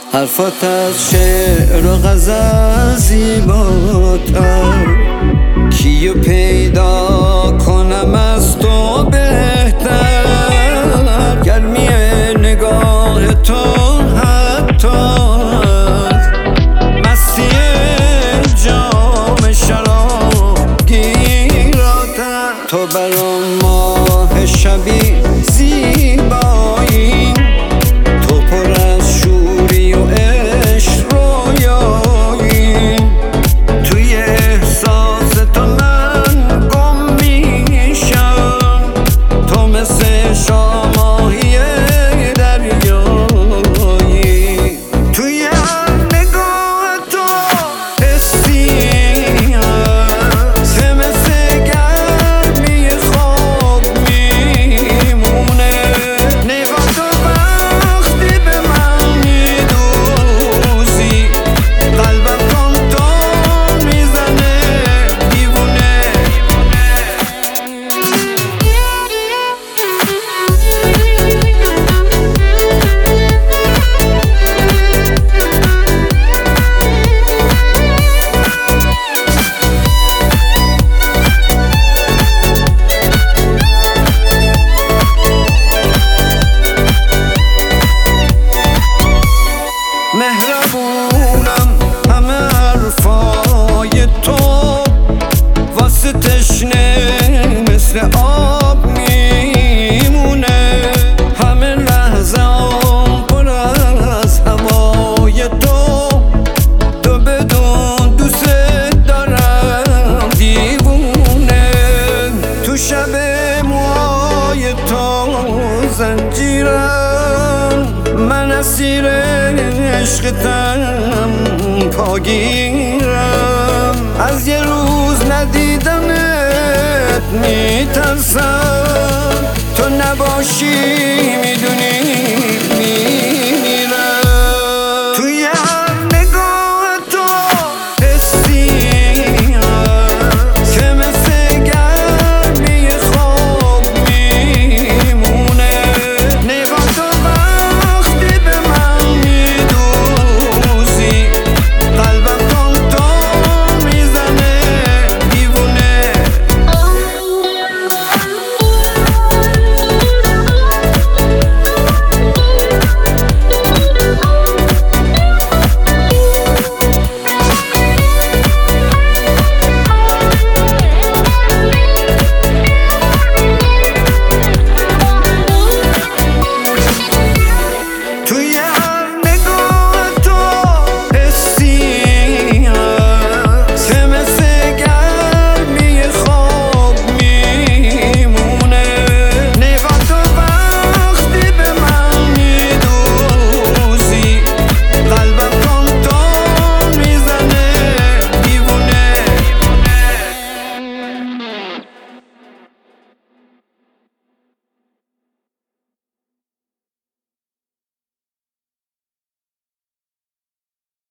حرفات از شعر و غزل زیباتر، کیو پیدا کنم از تو بهتر. گرمی نگاه تو حتی از مستی جام شراب گیراتر. تو برام ماه شبی زیبایی، تو پر از شوری و عشق رویایی. توی احساس تو من گم میشم، تو مثل شاماهی دریایی. توی هر نگاه تو حسی هست که مثل گرمی خواب میمونه. نگاه تو وقتی به من میدوزی، قلبم تون میزنه دیوونه. مهربونم همه حرفای تو واسه تشنه مثل آب میمونه. همه لحظه پر از هوای تو، تو بدون دوست دارم دیوونه. تو شب موهای تو زنجیرم، من اسیر عشقتم پاگیرم. از یه روز ندیدنت میترسم، تو نباشی میدونی